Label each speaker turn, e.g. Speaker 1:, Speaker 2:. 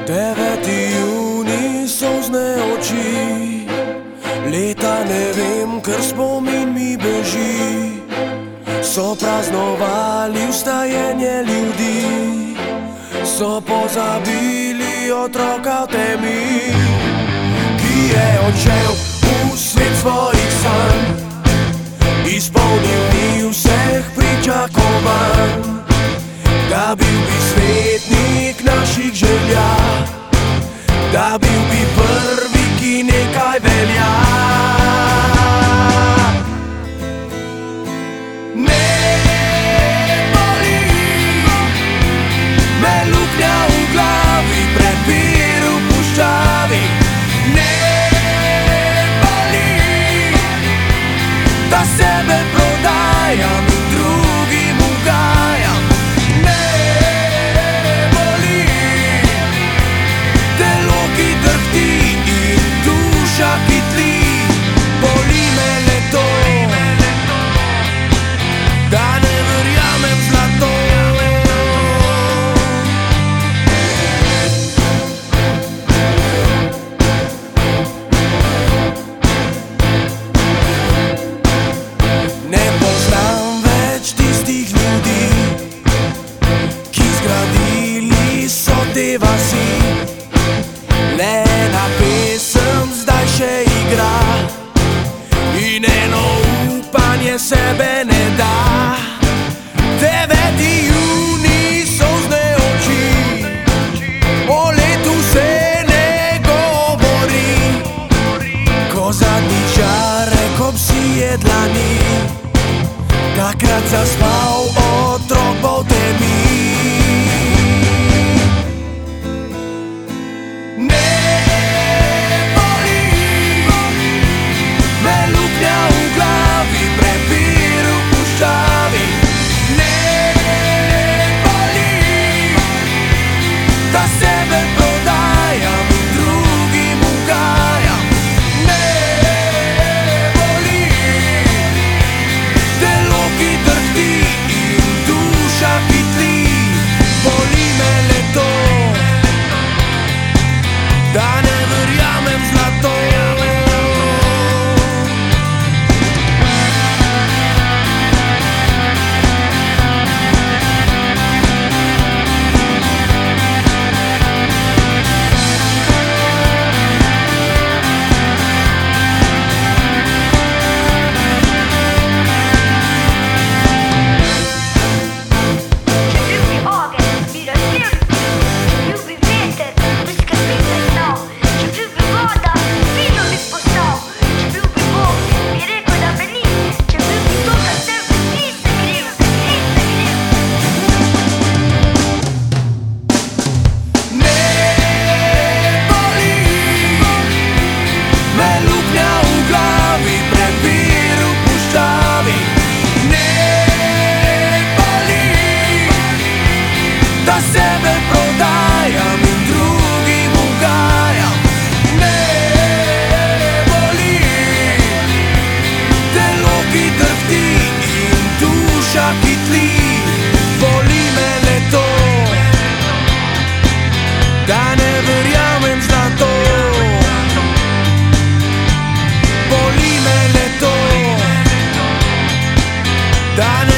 Speaker 1: 9. junij, solzne oči, leta ne vem, ker spomin mi beži. So praznovali vstajenje ljudi, so pozabili otroka v temi, ki je odšel v svet svojih sanj, izpolnil ni vseh pričakovanj. Da bil bi svetnik naših želja, da bil bi prvi, ki nekaj velja. Ne boli me luknja v glavi, prepir v puščavi. Ne boli, da sebe prodajam in drugim ugajam. Le ena pesem zdaj še igra in eno upanje sebe ne da. 9. junij, solzne oči, o letu se ne govori. Ko zadnjič žarek obsije dlani, takrat zaspal otrok bo v temi. Da ne verjamem v zlato. Da sebe prodajam in drugim ugajam. Ne boli, telo ki drhti in duša ki tli. Boli me le to, da ne verjamem zlato. Boli me le to, da ne